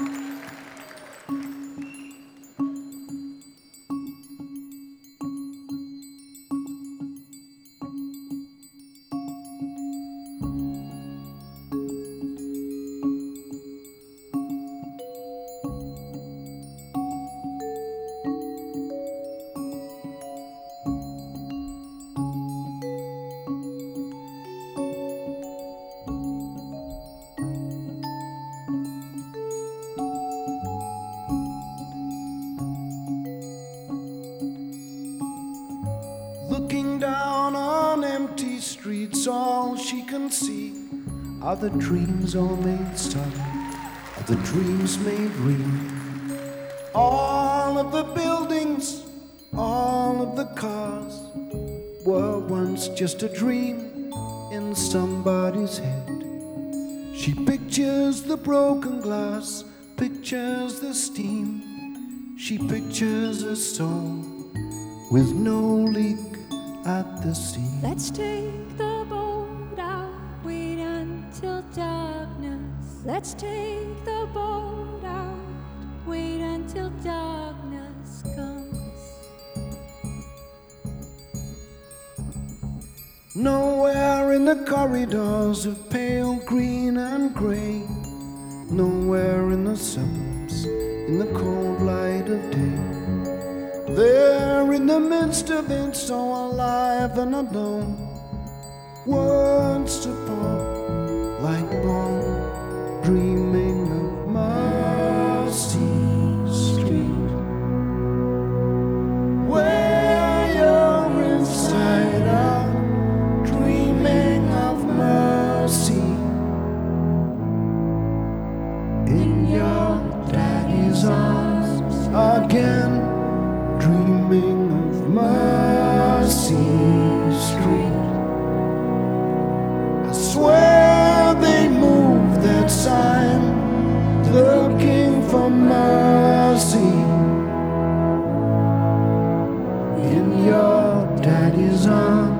Looking down on empty streets, all she can see are the dreams all made solid, are the dreams made real. All of the buildings, all of the cars were once just a dream in somebody's head. She pictures the broken glass, pictures the steam. She pictures a soul with no leak at the sea. Let's take the boat out, wait until darkness. Let's take the boat out, wait until darkness comes. Nowhere in the corridors of pale green and gray, nowhere in the suburbs, in the cold light of day. There in the midst of it, so alive and alone, words to pour like bone, dreaming of Mercy Street, where you're inside out, dreaming of mercy in your daddy's arms again. Dreaming of Mercy Street. I swear they moved that sign, looking for mercy in your daddy's arms.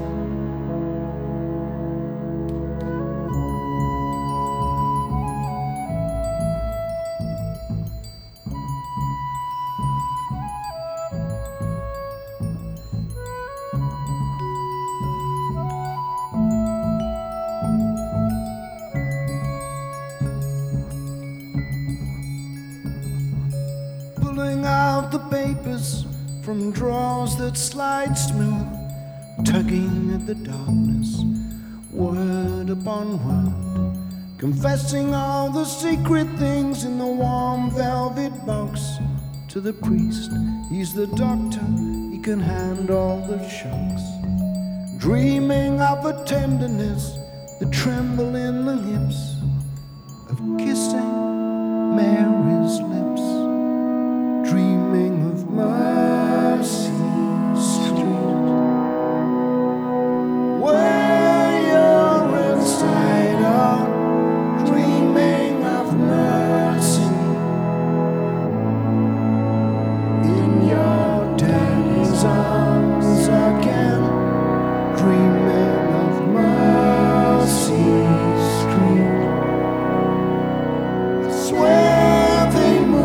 Pulling out the papers from drawers that slide smooth, tugging at the darkness, word upon word, confessing all the secret things in the warm velvet box. To the priest, he's the doctor, he can handle the shocks. Dreaming of a tenderness, the tremble in the hips, of kissing Mary's lips. Dreaming of Mercy Street, where you're inside out, dreaming of mercy in your daddy's arms again. Dreaming of Mercy Street. I swear they move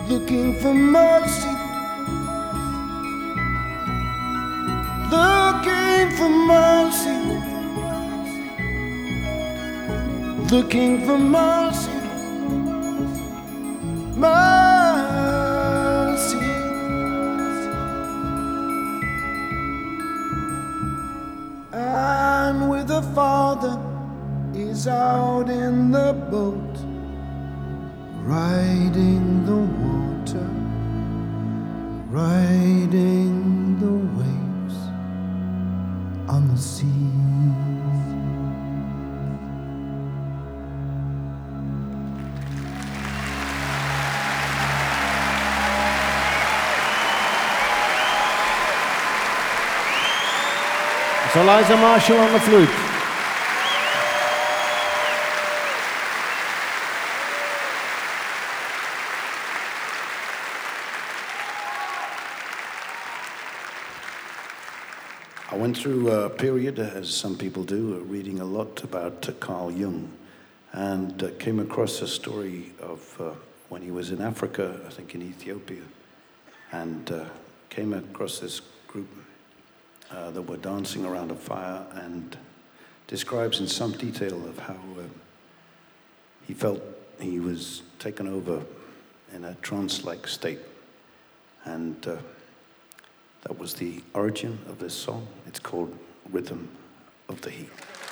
looking for mercy, looking for mercy, looking for mercy, mercy. And with the Father is out in the boat, riding the water, riding the waves on the sea. It's Eliza Marshall on the flute. I went through a period, as some people do, reading a lot about Carl Jung, and came across a story of when he was in Africa, I think in Ethiopia, and came across this group that were dancing around a fire, and describes in some detail of how he felt he was taken over in a trance-like state. And that was the origin of this song. It's called Rhythm of the Heat.